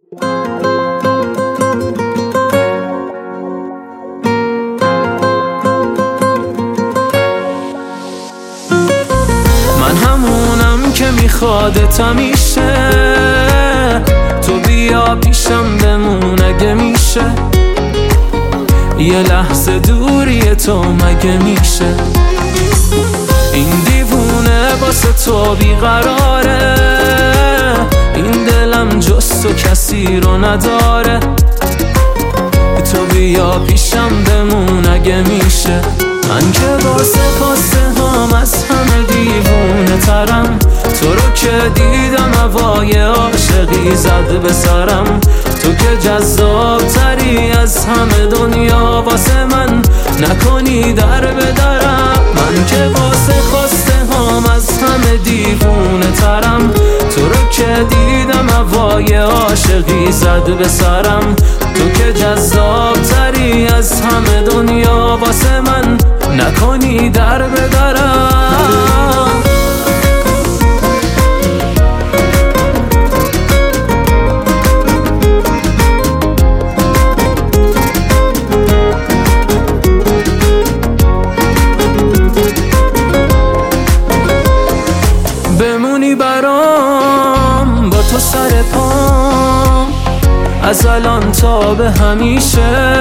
من همونم که میخوادت همیشه، تو بیا پیشم بمون اگه میشه، یه لحظه دوری تو مگه میشه. این دیوونه واسه تو بیقراره، این دلم جز تو کسی رو نداره، تو بیا پیشم بمون اگه میشه. من که واسه هم از همه دیوونه ترم، تو رو که دیدم هوای عاشقی زد به سرم، تو که جذاب تری از همه دنیا واسه من، نکنی در به درم. من که خواسته هم از همه دیوونه ترم، تو رو که دیدم هوای عاشقی زد به سرم، تو که جذاب تری از همه دنیا واسه من، نکنی در به درم. بمونی برام با تو سر پام، از الان تا به همیشه،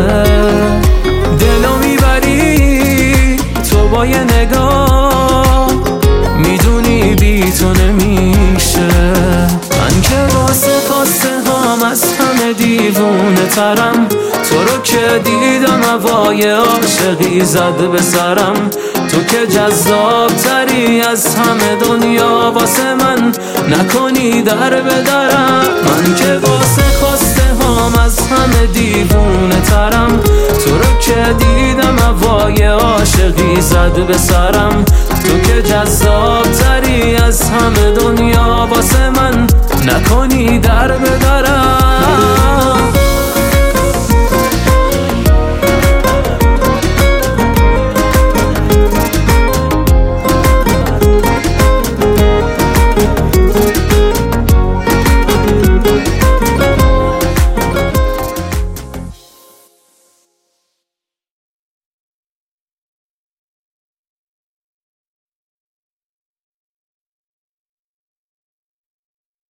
دلو میبری تو با یه نگاه، میدونی بی تو نمیشه. من که واسه هم از همه دیوونه ترم، تو رو که دیدم هوای عاشقی زد به سرم، تو که جذاب تری از همه دنیا واسه من، نکنی در به درم. من که خواسته هم از همه دیوونه ترم، تو رو که دیدم هوای عاشقی زد به سرم، تو که جذاب تری از همه دنیا واسه من، نکنی در به درم.